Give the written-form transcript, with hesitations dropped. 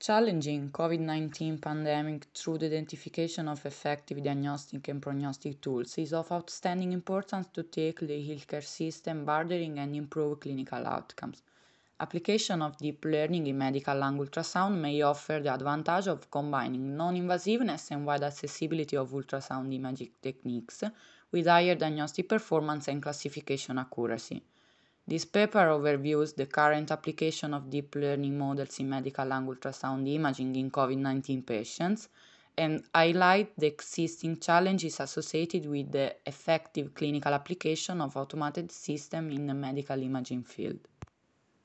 Challenging COVID-19 pandemic through the identification of effective diagnostic and prognostic tools is of outstanding importance to take the healthcare system bordering and improve clinical outcomes. Application of deep learning in medical lung ultrasound may offer the advantage of combining non-invasiveness and wide accessibility of ultrasound imaging techniques with higher diagnostic performance and classification accuracy. This paper overviews the current application of deep learning models in medical lung ultrasound imaging in COVID-19 patients and highlight the existing challenges associated with the effective clinical application of automated system in the medical imaging field.